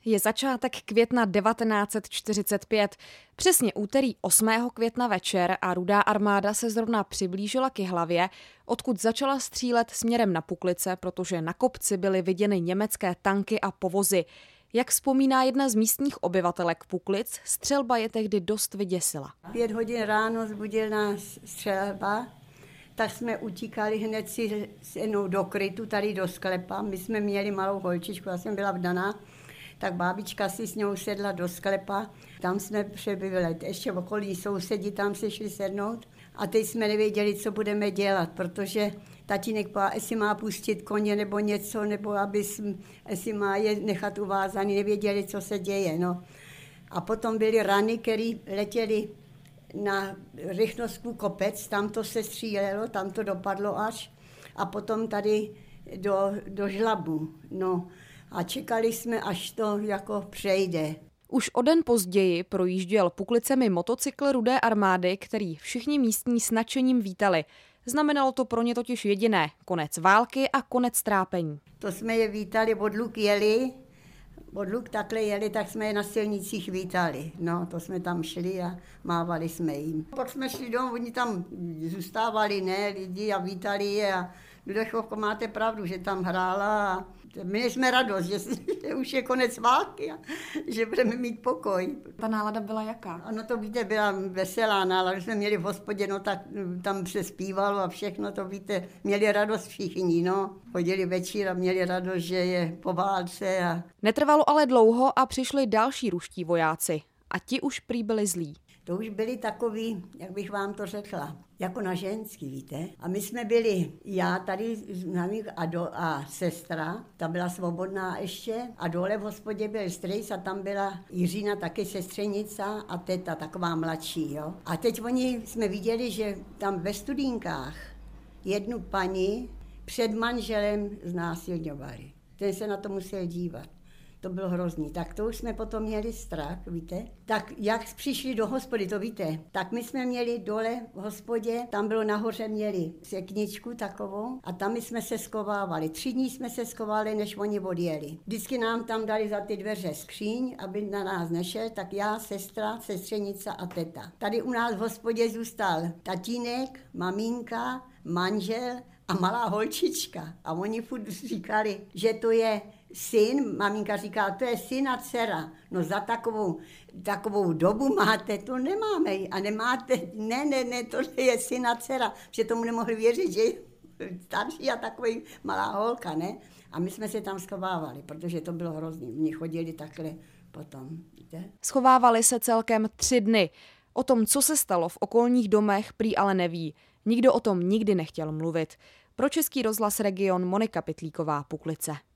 Je začátek května 1945. Přesně úterý 8. května večer a Rudá armáda se zrovna přiblížila k Jihlavě, odkud začala střílet směrem na Puklice, protože na kopci byly viděny německé tanky a povozy. Jak vzpomíná jedna z místních obyvatelek Puklic, střelba je tehdy dost vyděsila. 5 hodin ráno zbudil nás střelba, tak jsme utíkali hned si s jednou do krytu, tady do sklepa. My jsme měli malou holčičku, já jsem byla vdaná, tak bábička si s ňou sedla do sklepa. Tam jsme přebyli, ještě okolí sousedi, tam se šli sednout. A teď jsme nevěděli, co budeme dělat, protože tatínek povedal, jestli má pustit koně nebo něco, nebo jestli má je nechat uvázaný, nevěděli, co se děje. No. A potom byly rany, které letěly na Rychnovskou kopec, tam to se střílelo, tam to dopadlo až. A potom tady do Žlabu. No. A čekali jsme, až to jako přejde. Už o den později projížděl Puklicemi motocykl Rudé armády, který všichni místní s nadšením vítali. Znamenalo to pro ně totiž jediné: konec války a konec trápení. To jsme je vítali, od Luk takhle jeli, tak jsme je na silnicích vítali. No, to jsme tam šli a mávali jsme jim. Pak jsme šli domů, oni tam zůstávali, ne, lidi a vítali je a Ludechovko, máte pravdu, že tam hrála a měli jsme radost, že už je konec války a že budeme mít pokoj. Ta nálada byla jaká? Ano, to víte, byla veselá nálada, když jsme měli v hospodě, no tak tam se zpívalo a všechno, to víte, měli radost všichni, no. Chodili večer a měli radost, že je po válce. A... Netrvalo ale dlouho a přišli další ruští vojáci a ti už prý byli zlí. To už byli takový, jak bych vám to řekla, jako na ženský, víte. A my jsme byli, já tady a sestra, ta byla svobodná ještě, a dole v hospodě byl strejc a tam byla Jiřina, taky sestřenice a teta, taková mladší, jo. A teď oni jsme viděli, že tam ve Studínkách jednu paní před manželem znásilňovali. Ten se na to musel dívat. To bylo hrozný. Tak to už jsme potom měli strach, víte. Tak jak přišli do hospody, to víte, tak my jsme měli dole v hospodě, tam bylo nahoře, měli sekničku takovou a tam my jsme se skovávali. 3 dní jsme se skovali, než oni odjeli. Vždycky nám tam dali za ty dveře skříň, aby na nás nešel, tak já, sestra, sestřenice a teta. Tady u nás v hospodě zůstal tatínek, maminka, manžel a malá holčička. A oni furt říkali, že to je syn, maminka říká, to je syn a dcera. No za takovou dobu máte, to nemáme. A nemáte, ne, to je syn a dcera. Že tomu nemohli věřit, že je starší a takový malá holka, ne? A my jsme se tam schovávali, protože to bylo hrozný. Oni chodili takhle potom, víte? Schovávali se celkem 3 dny. O tom, co se stalo v okolních domech, prý ale neví. Nikdo o tom nikdy nechtěl mluvit. Pro Český rozhlas Region Monika Pytlíková, Puklice.